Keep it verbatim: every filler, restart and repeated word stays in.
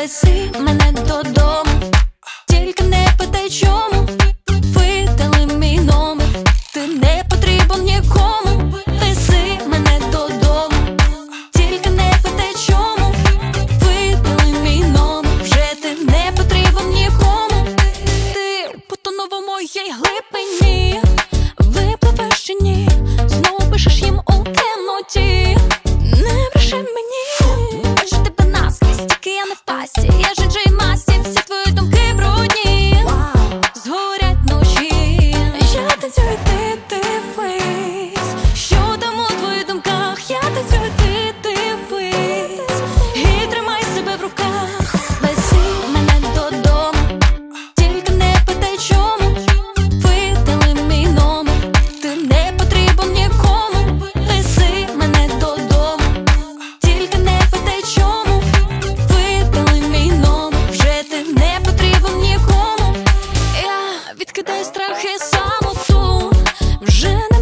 Вези мене додому, тільки не питай чому. Видали мій номер, ти не потрібен нікому. Вези мене додому, тільки не питай чому. Видали мій номер, вже ти не потрібен нікому. Ти потонув у моїй глибині, випливеш чи ні, знову пишеш їм у темноті. Не бреши мені, бачу тебе наскрізь, тільки я не в пасті. Я же Джей Масті, всі твої думки брудні, згорять ночі. Я танцюю, ти дивись, що там у твоїх думках. Я танцюю, ти дивись, і тримай себе в руках. Вези мене додому, тільки не питай чому. Видали мій номер, ти не потрібен нікому. Вези мене додому, тільки не питай чому. Видали мій номер, вже ти не потрібен нікому. Я відкидаю страх і самоту, вже не